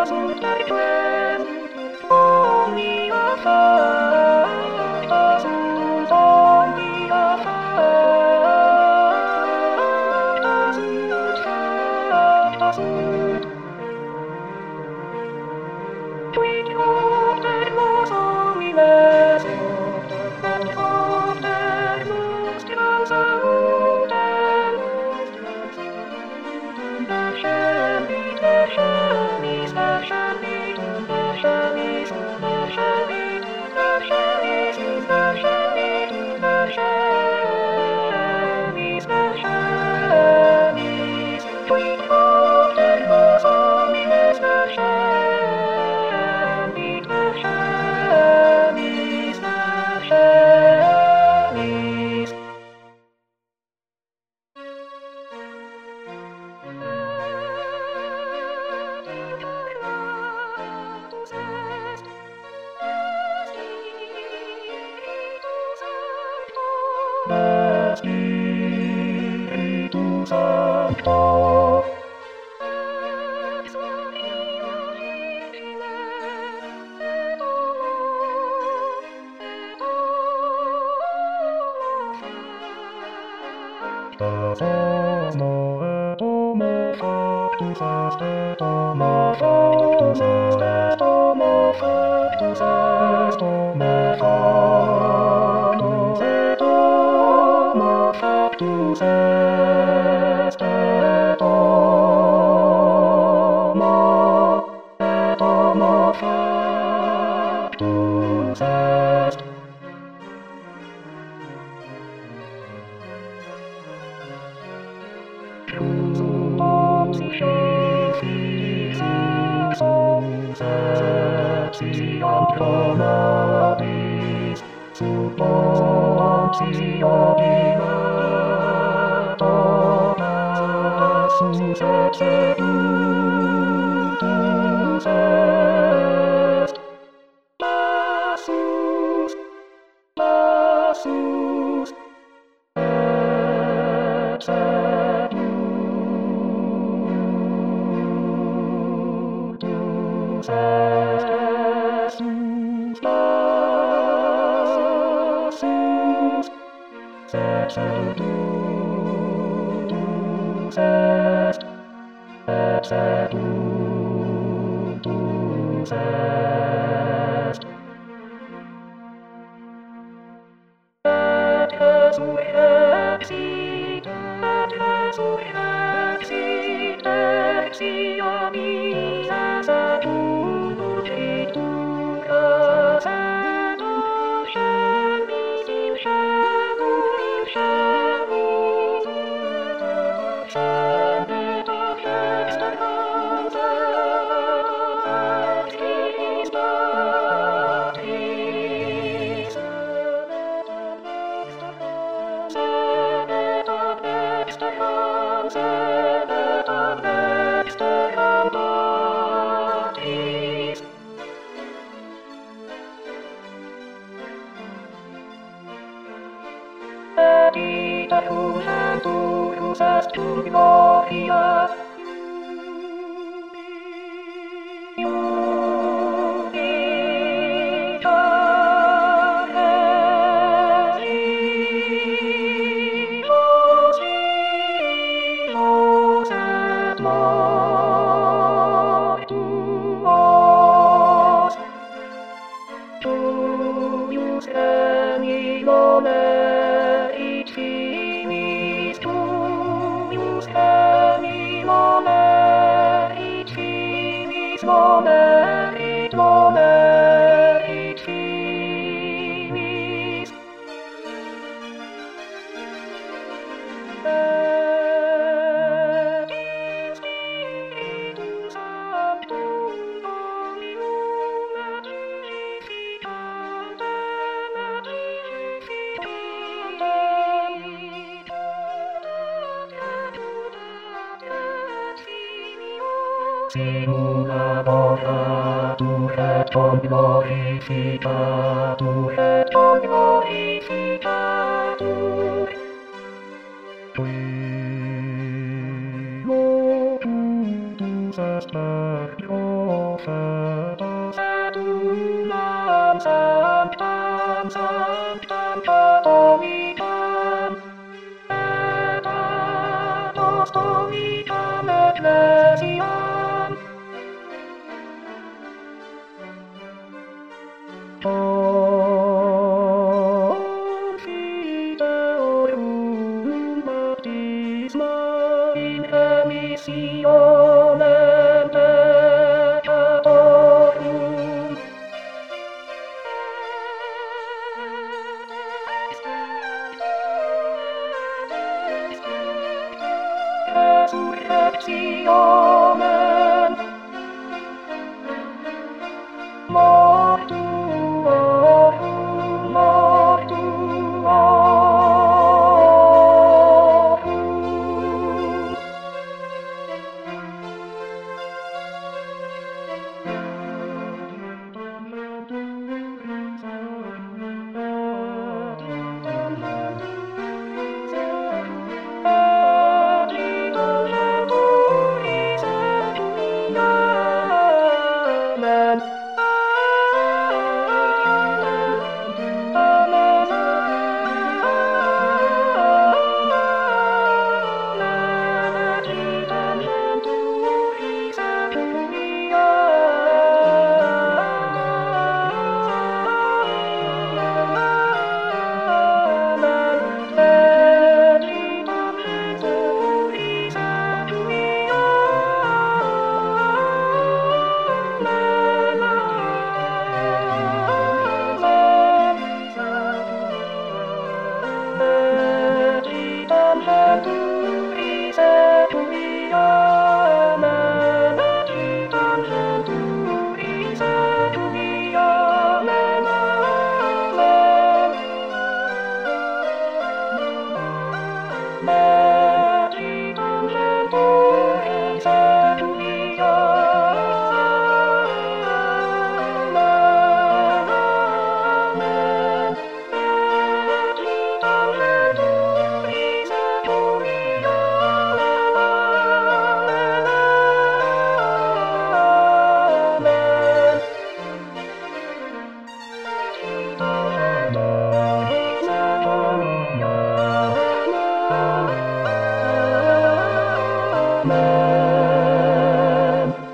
Spiritus Sancto. Homo et homo factus est, et homo factus est, et homo factus est, homo factus et homo factus est, et homo factus est. Siant nobis, substantia dilata, sus et sedutus est. Passus, passus, et sedutus est. Sedutus est, et sedutus est. Et resurrexit, exia misa sepulchritura, et obscemis in caelum, scendet ab externans ex patris, scendet ab externans patris. Et ita fugenturus est cum gloria, iubita regis, vivos et mortuos, tuius gemimone timis, tuius gemimone timis, monerit timis. Et in Spiritus Sanctum Dominum et vivificantem et vivificantem simula bonatur et glorificatur et glorificatur. Qui locutus est Mercurius. Resurrectionem mortuorum, mortuorum.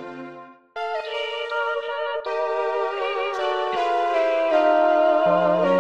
Amen.